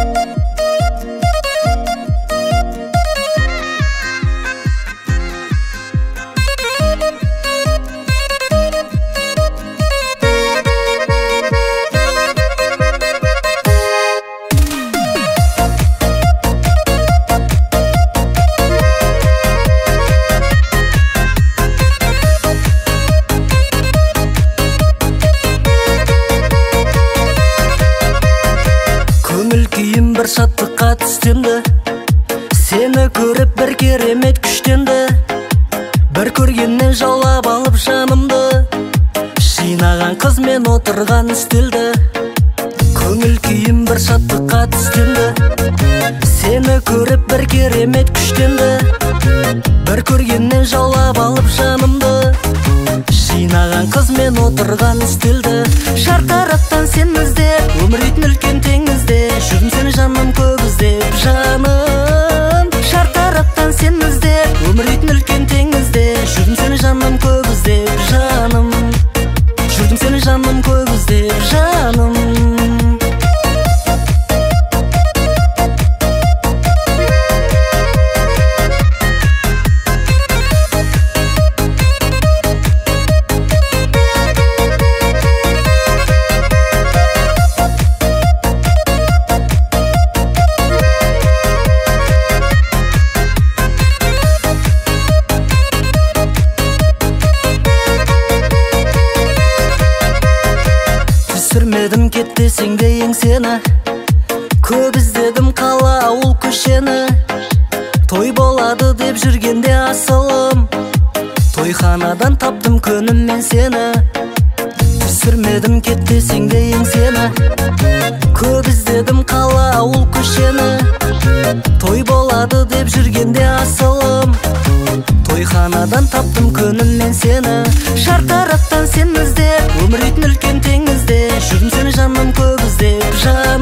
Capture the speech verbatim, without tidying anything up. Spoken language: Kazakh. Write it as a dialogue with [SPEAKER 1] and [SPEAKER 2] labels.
[SPEAKER 1] Бір шаттыққа түстенді, сені көріп бір керемет күштенді. Бір көргеннен жаулап алып жанымды, жинаған қыз мен отырған үстелді. Көңіл күйім бір шаттыққа түстенді, сені көріп бір керемет күштенді. Бір көргеннен жаулап алып жанымды, жинаған қыз мен отырған үстелді. Шартараптан сен іздеп, өмірдің үлкен теңізде жүрдім сені жаным көп іздеп, жаным. Шартараптан сен іздеп, өмірдің үлкен теңізде жүрдім сені жаным көп іздеп, жаным. Жүрдім сені жаным көп іздеп, жаным. Түсірмедім кетпесең де еңсені, көп іздедім қала ауыл көшені. Той болады деп жүргенде асылым, тойханадан таптым күнім мен сені. Түсірмедім кетпесең де еңсені, көп іздедім қала ауыл көшені. Той болады деп жүргенде асылым, тойханадан таптым күнім мен сені. Шартараптан сен іздеп, өмірдің үлкен теңізде жүрдім сені жаным көп іздеп, жаным.